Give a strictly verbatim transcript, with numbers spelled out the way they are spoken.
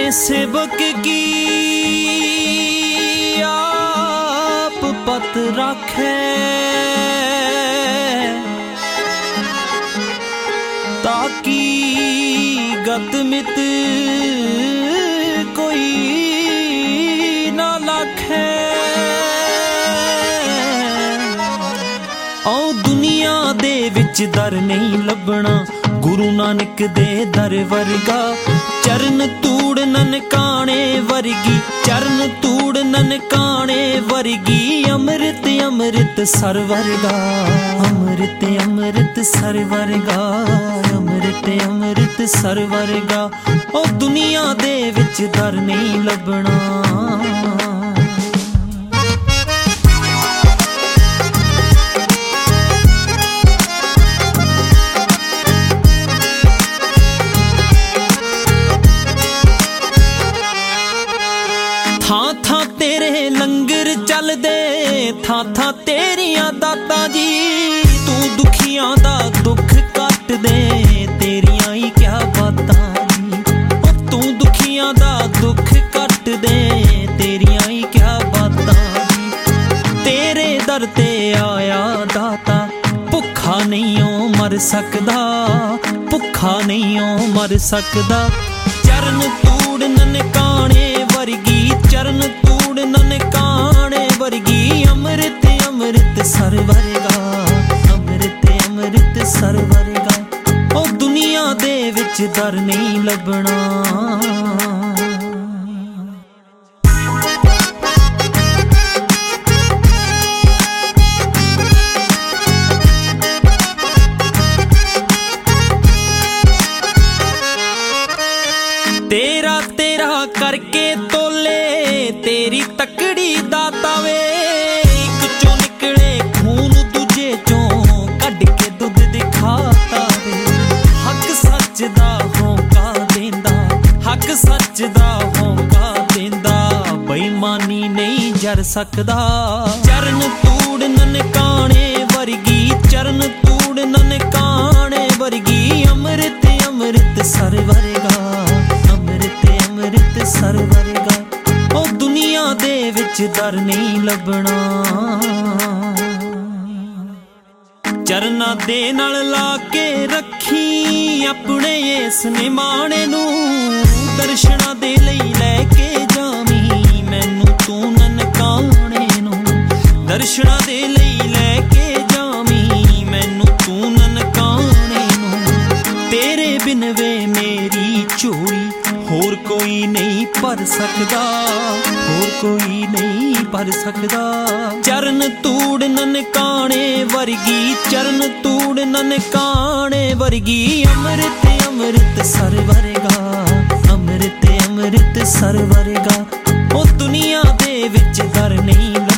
सेवक की आप पत राखे, ताकि गत मित कोई ना लाखे। औ दुनिया दे विच दर नहीं लभना, गुरु नानक दे दर वर्गा। चरण तूड़ ननकाने वर्गी, चरण तूड़ ननकाने वर्गी। अमृत अमृत सर वर्गा, अमृत अमृत सर वर्गा, अमृत अमृत सर वर्गा। ओ दुनिया दे विच दर नहीं लभना। थां थां तेरे लंगर चलदे, थां थां तेरियां दाता जी। तू दुखियां दा दुख कट दे, तेरियां ही क्या बातां जी। ओ तू दुखियां दा दुख कट दे, तेरियां ही क्या बातां जी। तेरे दर ते आया दाता, भुखा नहीं ओ मर सकदा, भुखा नहीं ओ मर सकदा। चरण तूड़ ननकाने वर्गी, चरण तूड़ ननकाने वर्गी। अमृत अमृत सर वर्गा, अमृत अमृत सर वर्गा। ओ दुनिया दे विच दर नहीं लभना। तेरा तेरा करके तोले, तेरी तकड़ी दाता वे। एक चों निकले खून दूजे चों, कढ़ के दुध दिखाता वे। हक सच दा होका देंदा, हक सच दा होका देंदा। बेईमानी नहीं जर सकदा। चरण तूड़ ननकाने वर्गी, चरण तूड़ ननकाने वर्गी। अमृत अमृत सर वर्गा, अमृत अमृत सर वर्गा। ओ दुनिया दे विच दर नहीं लभना। चरना दे नाल ला के रखी अपने इस निमाणे नू। दर्शना दे लई लैके जावी मैनू तू ननकाने नू। दर्शना दे लई लैके जावी मैनू तू ननकाने नू। तेरे बिन वे मेरी झोली होर कोई नहीं भर सकदा, होर कोई नहीं भर सकदा। चरण तूड़ ननकाने वर्गी, चरण तूड़ ननकाने वर्गी। अमृत अमृत सर वर्गा, अमृत अमृत सर वर्गा। ओ दुनिया दे विच दर नहीं